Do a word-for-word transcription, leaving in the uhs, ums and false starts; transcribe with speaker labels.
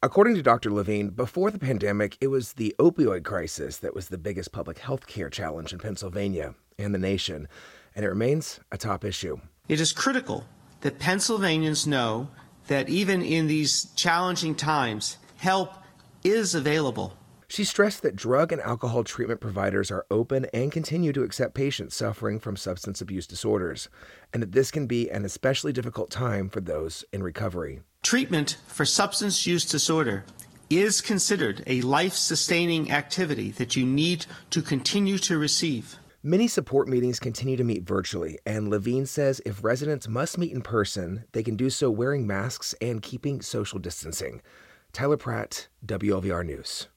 Speaker 1: According to Doctor Levine, before the pandemic, it was the opioid crisis that was the biggest public health care challenge in Pennsylvania and the nation, and it remains a top issue.
Speaker 2: It is critical that Pennsylvanians know that even in these challenging times, help is available.
Speaker 1: She stressed that drug and alcohol treatment providers are open and continue to accept patients suffering from substance abuse disorders, and that this can be an especially difficult time for those in recovery.
Speaker 2: Treatment for substance use disorder is considered a life-sustaining activity that you need to continue to receive.
Speaker 1: Many support meetings continue to meet virtually, and Levine says if residents must meet in person, they can do so wearing masks and keeping social distancing. Tyler Pratt, W L V R News.